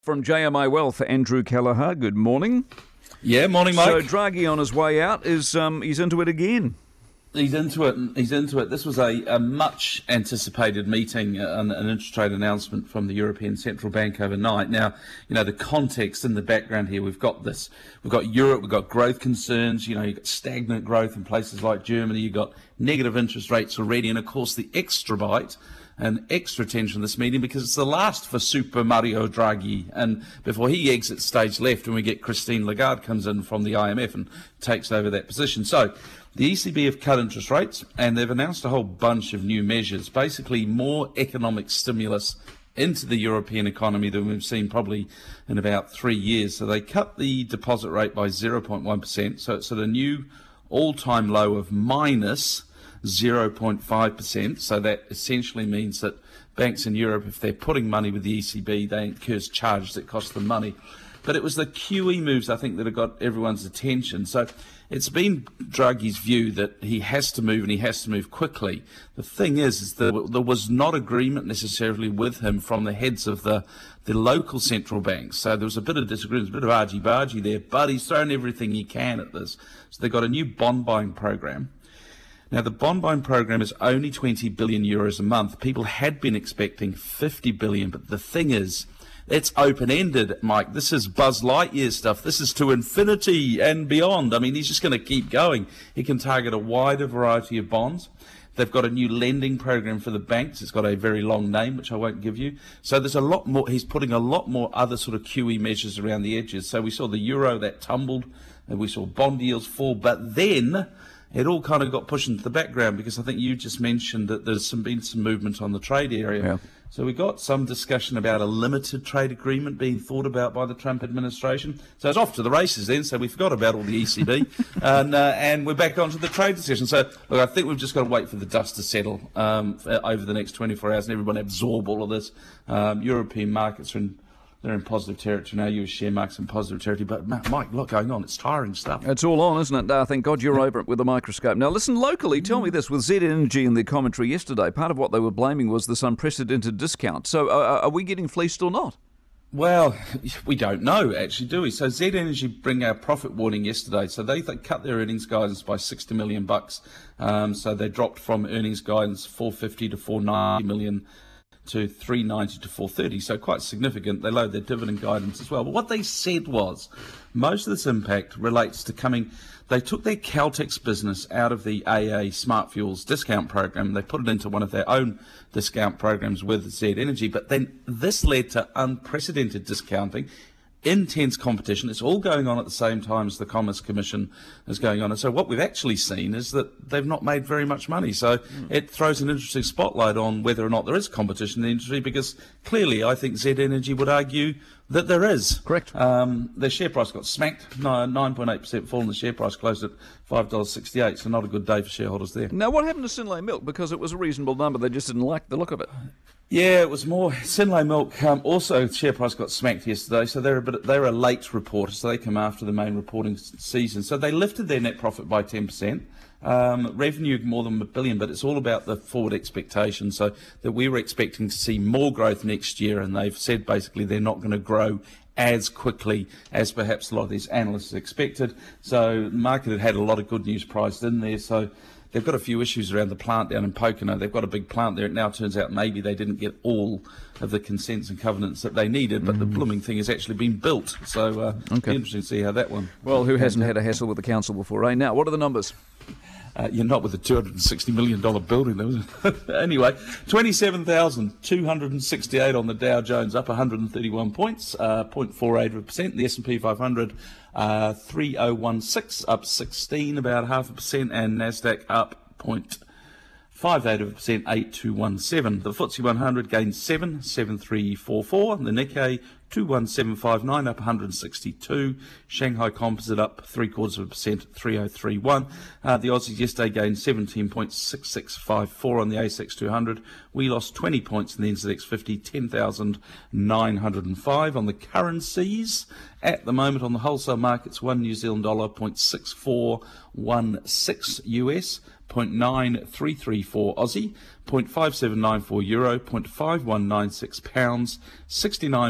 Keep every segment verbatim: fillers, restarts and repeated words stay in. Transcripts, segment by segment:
From J M I Wealth, Andrew Kelleher, good morning. Yeah, morning, Mike. So Draghi on his way out, is um, he's into it again. He's into it. He's into it. This was a, a much anticipated meeting, an, an interest rate announcement from the European Central Bank overnight. Now, you know, the context in the background here, we've got this, we've got Europe, we've got growth concerns, you know, you've got stagnant growth in places like Germany, you've got negative interest rates already, and of course the extra bite and extra attention in this meeting because it's the last for Super Mario Draghi, and before he exits stage left when we get Christine Lagarde comes in from the I M F and takes over that position. So the E C B have cut interest rates and they've announced a whole bunch of new measures, basically more economic stimulus into the European economy than we've seen probably in about three years. So they cut the deposit rate by zero point one percent, so it's at a new all-time low of minus zero point five percent. So that essentially means that banks in Europe, if they're putting money with the E C B, they incur charges that cost them money. But it was the Q E moves, I think, that have got everyone's attention. So it's been Draghi's view that he has to move and he has to move quickly. The thing is, is that there was not agreement necessarily with him from the heads of the, the local central banks. So there was a bit of disagreement, a bit of argy-bargy there, but he's thrown everything he can at this. So they've got a new bond buying program. Now, the bond buying program is only twenty billion euros a month. People had been expecting fifty billion, but the thing is, it's open-ended, Mike. This is Buzz Lightyear stuff. This is to infinity and beyond. I mean, he's just going to keep going. He can target a wider variety of bonds. They've got a new lending program for the banks. It's got a very long name, which I won't give you. So there's a lot more. He's putting a lot more other sort of Q E measures around the edges. So we saw the euro, that tumbled, and we saw bond yields fall. But then it all kind of got pushed into the background because I think you just mentioned that there's some, been some movement on the trade area. Yeah. So we got some discussion about a limited trade agreement being thought about by the Trump administration. So it's off to the races then, so we forgot about all the E C B, and, uh, and we're back onto the trade discussion. So, look, I think we've just got to wait for the dust to settle um, over the next twenty-four hours and everyone absorb all of this. Um, European markets are in... They're in positive territory now. U S share markets in positive territory. But, Mike, look, going on. It's tiring stuff. It's all on, isn't it? Uh, thank God you're over it with a microscope. Now, listen, locally, tell me this. With Z Energy in the commentary yesterday, part of what they were blaming was this unprecedented discount. So uh, are we getting fleeced or not? Well, we don't know, actually, do we? So Z Energy bring our profit warning yesterday. So they, they cut their earnings guidance by sixty million bucks. Um, so they dropped from earnings guidance four fifty to four ninety million to three ninety to four thirty, so quite significant. They lowered their dividend guidance as well. But what they said was most of this impact relates to coming. They took their Caltex business out of the A A Smart Fuels discount program. They put it into one of their own discount programs with Z Energy. But then this led to unprecedented discounting, intense competition. It's all going on at the same time as the Commerce Commission is going on. And so what we've actually seen is that they've not made very much money. So mm. it throws an interesting spotlight on whether or not there is competition in the industry, because clearly I think Z Energy would argue that there is. Correct. Um, their share price got smacked, nine point eight percent fall, and the share price closed at five dollars sixty-eight, so not a good day for shareholders there. Now, what happened to Synlait Milk? Because it was a reasonable number. They just didn't like the look of it. Yeah, it was more. Synlait Milk um, also share price got smacked yesterday, so they're a bit. They're a late reporter, so they come after the main reporting season. So they lifted their net profit by ten percent. Um, revenue more than a billion, but it's all about the forward expectations. So that we were expecting to see more growth next year, and they've said basically they're not going to grow as quickly as perhaps a lot of these analysts expected. So the market had had a lot of good news priced in there. So they've got a few issues around the plant down in Pocono. They've got a big plant there. It now turns out maybe they didn't get all of the consents and covenants that they needed, but mm. the blooming thing has actually been built. So uh, okay. Interesting to see how that one. Well, who hasn't had a hassle with the council before, eh? Now, what are the numbers? Uh, you're not with a two hundred sixty million dollars building, though. Anyway, twenty-seven thousand two hundred sixty-eight on the Dow Jones, up one hundred thirty-one points, uh, zero point four eight percent. The S and P five hundred, uh, three thousand sixteen, up sixteen, about half a percent, and NASDAQ up zero point five eight percent, eight two one seven. The F T S E one hundred gained seven, seven three four four. The Nikkei two one seven five nine, up one hundred sixty-two. Shanghai Composite up three quarters of a percent, three oh three one. Uh, the Aussies yesterday gained seventeen point six six five four on the A S X two hundred. We lost twenty points in the N Z X fifty, ten thousand nine hundred five. On the currencies, at the moment on the wholesale markets, one New Zealand dollar, zero point six four one six U S, zero point nine three three four Aussie, zero point five seven nine four euro, zero point five one nine six pounds, sixty-nine point three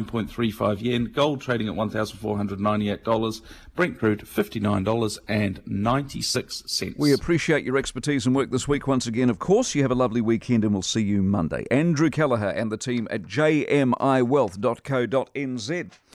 thirty-five yen. Gold trading at one thousand four hundred ninety-eight dollars. Brent crude fifty-nine dollars and ninety-six cents. We appreciate your expertise and work this week once again. Of course, you have a lovely weekend and we'll see you Monday. Andrew Kelleher and the team at j m i wealth dot co dot n z.